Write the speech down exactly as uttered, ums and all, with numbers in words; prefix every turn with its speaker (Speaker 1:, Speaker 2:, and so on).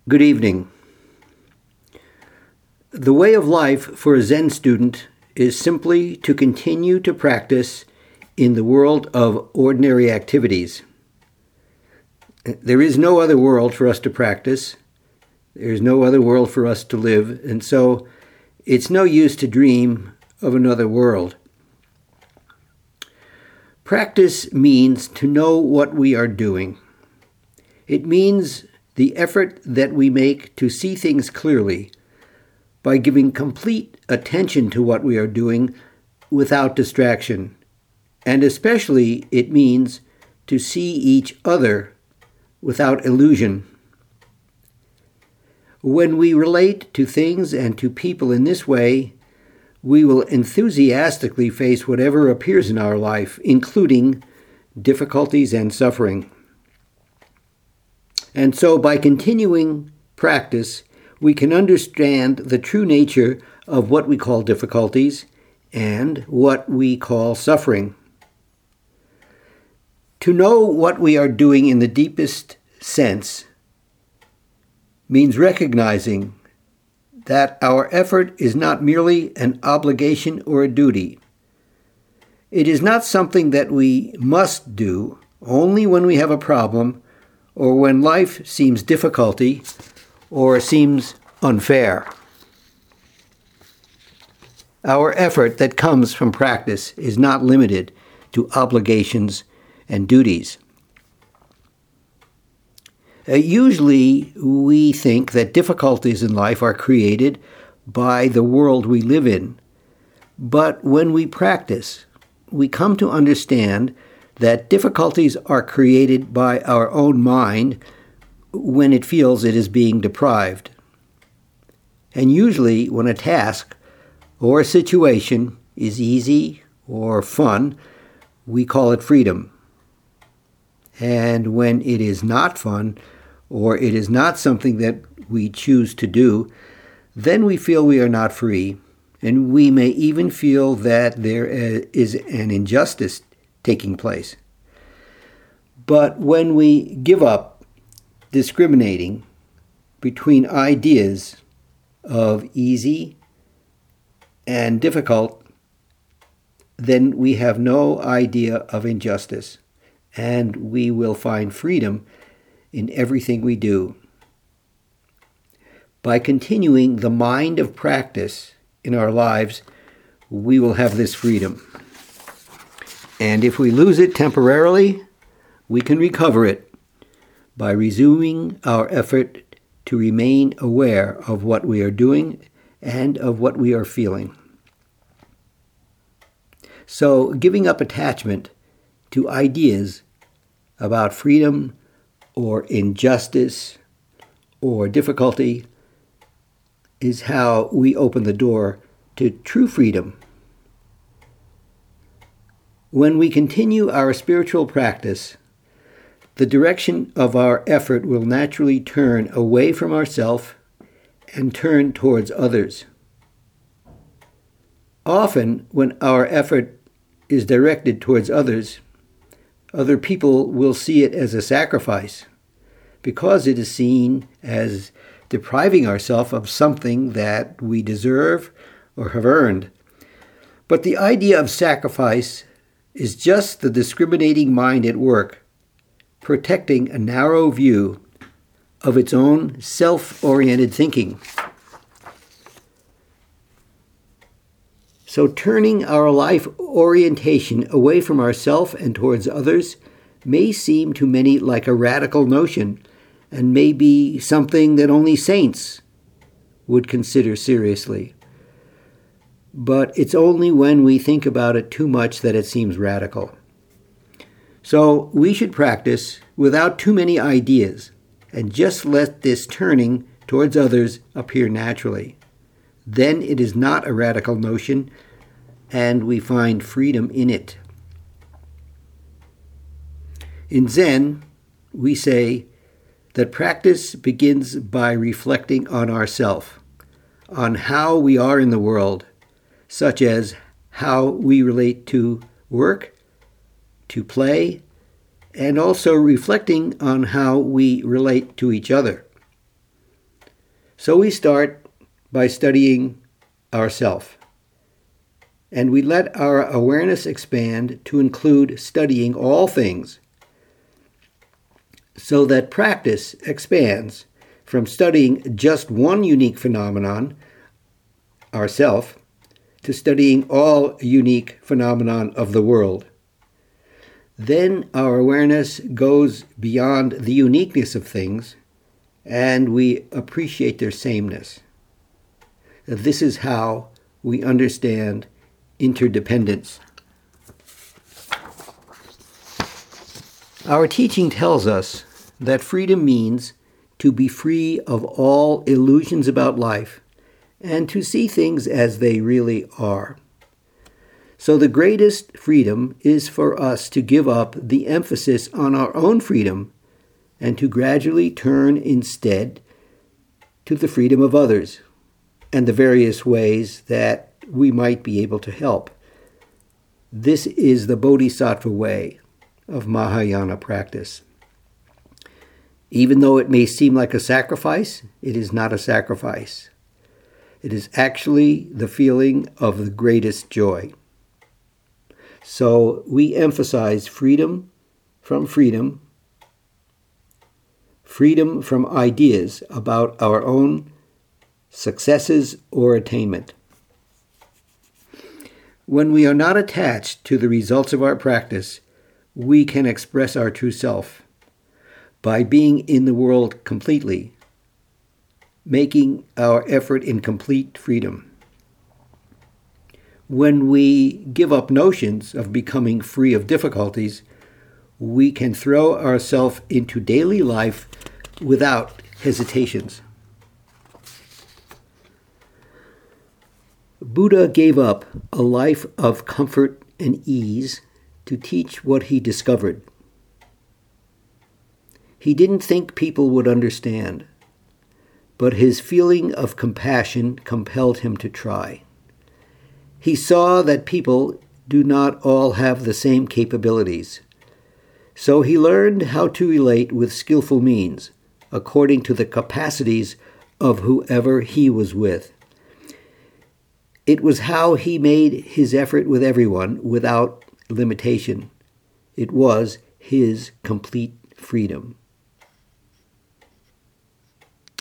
Speaker 1: Good evening. The way of life for a Zen student is simply to continue to practice in the world of ordinary activities. There is no other world for us to practice. There is no other world for us to live, and so it's no use to dream of another world. Practice means to know what we are doing. It means the effort that we make to see things clearly by giving complete attention to what we are doing without distraction. And especially it means to see each other without illusion. When we relate to things and to people in this way, we will enthusiastically face whatever appears in our life, including difficulties and suffering. And so by continuing practice, we can understand the true nature of what we call difficulties and what we call suffering. To know what we are doing in the deepest sense means recognizing that our effort is not merely an obligation or a duty. It is not something that we must do only when we have a problem or when life seems difficulty or seems unfair. Our effort that comes from practice is not limited to obligations and duties. Uh, usually we think that difficulties in life are created by the world we live in. But when we practice, we come to understand that difficulties are created by our own mind when it feels it is being deprived. And usually when a task or a situation is easy or fun, we call it freedom. And when it is not fun, or it is not something that we choose to do, then we feel we are not free, and we may even feel that there is an injustice taking place. But when we give up discriminating between ideas of easy and difficult, then we have no idea of injustice, and we will find freedom in everything we do. By continuing the mind of practice in our lives, we will have this freedom. And if we lose it temporarily, we can recover it by resuming our effort to remain aware of what we are doing and of what we are feeling. So, giving up attachment to ideas about freedom or injustice or difficulty is how we open the door to true freedom. When we continue our spiritual practice, the direction of our effort will naturally turn away from ourselves and turn towards others. Often, when our effort is directed towards others, other people will see it as a sacrifice because it is seen as depriving ourselves of something that we deserve or have earned. But the idea of sacrifice is just the discriminating mind at work, protecting a narrow view of its own self-oriented thinking. So turning our life orientation away from ourselves and towards others may seem to many like a radical notion and may be something that only saints would consider seriously. But it's only when we think about it too much that it seems radical. So we should practice without too many ideas and just let this turning towards others appear naturally. Then it is not a radical notion, and we find freedom in it. In Zen, we say that practice begins by reflecting on ourself, on how we are in the world, such as how we relate to work, to play, and also reflecting on how we relate to each other. So we start by studying ourself, and we let our awareness expand to include studying all things, so that practice expands from studying just one unique phenomenon, ourself, to studying all unique phenomenon of the world. Then our awareness goes beyond the uniqueness of things, and we appreciate their sameness. This is how we understand interdependence. Our teaching tells us that freedom means to be free of all illusions about life and to see things as they really are. So the greatest freedom is for us to give up the emphasis on our own freedom and to gradually turn instead to the freedom of others and the various ways that we might be able to help. This is the Bodhisattva way of Mahayana practice. Even though it may seem like a sacrifice, it is not a sacrifice. It is actually the feeling of the greatest joy. So we emphasize freedom from freedom, freedom from ideas about our own successes or attainment. When we are not attached to the results of our practice, we can express our true self by being in the world completely, making our effort in complete freedom. When we give up notions of becoming free of difficulties, we can throw ourselves into daily life without hesitations. Buddha gave up a life of comfort and ease to teach what he discovered. He didn't think people would understand, but his feeling of compassion compelled him to try. He saw that people do not all have the same capabilities, so he learned how to relate with skillful means, according to the capacities of whoever he was with. It was how he made his effort with everyone without limitation. It was his complete freedom.